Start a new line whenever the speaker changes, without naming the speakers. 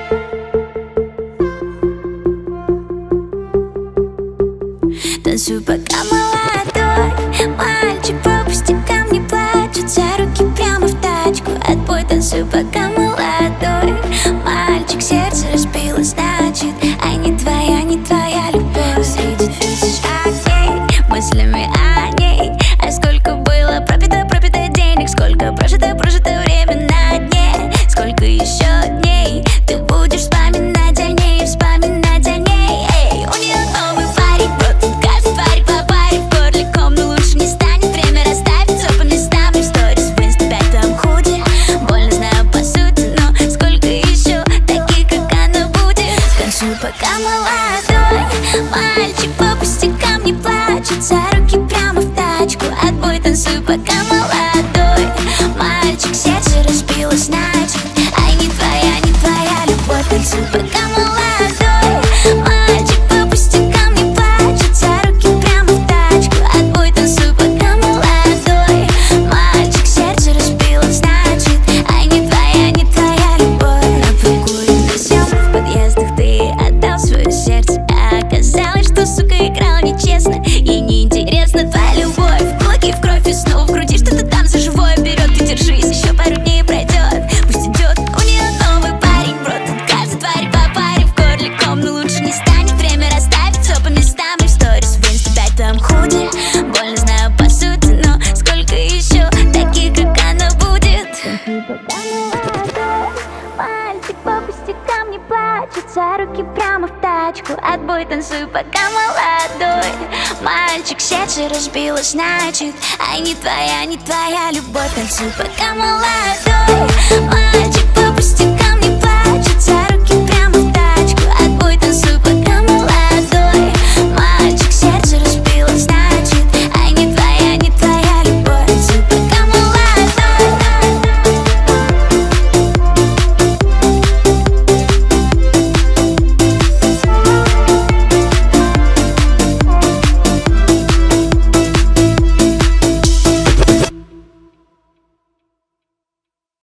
Танцуй, пока молодой мальчик по пустякам не плачет, за руки прямо в тачку, отбой. Танцуй, пока молодой мальчик, сердце разбило, значит, а не твоя любовь. Среди тысяч огней, мыслями о ней, а сколько было пропито денег, сколько прожито время на дне, сколько еще дней ты будешь вспоминать о ней, вспоминать о ней. Эй, у нее новый парень, вот каждый парень по паре, в горле ком, но лучше не станет. Время расставить все по местам, и в сторис в инста опять там худи. Больно знаю по сути, но сколько еще таких, как она будет. Танцуй, пока молодой мальчик по пустякам не плачет, за руки прямо в тачку, отбой. Танцуй, пока молодой мальчик, сердце разбилось, значит, ай, не твоя любовь. Танцуй, пока молодой мальчик по пустякам не плачет, за руки прямо в тачку, отбой. Танцуй, пока молодой мальчик, сердце разбилось, значит, ай, не твоя любовь. На прогуле съемок в подъездах ты отдал свое сердце, а оказалось, что, сука, играл нечестно. Ей неинтересна твоя любовь, в кулаки, в кровь и снова в груди что-то там за живое берет. Ты держись, еще пару дней пройдет, пусть идет. У нее новый парень, бро, тут каждый тварь по паре, в горле ком, но лучше не станет. Время расставить все по местам, и в сторис в инста опять там худи. Больно знаю по сути, но сколько еще таких, как она будет. Мальчик по пустякам не плачет, за руки прямо в тачку, отбой. Танцуй, пока молодой мальчик, сердце разбилось, значит, ай, не твоя любовь. Танцуй, пока молодой мальчик.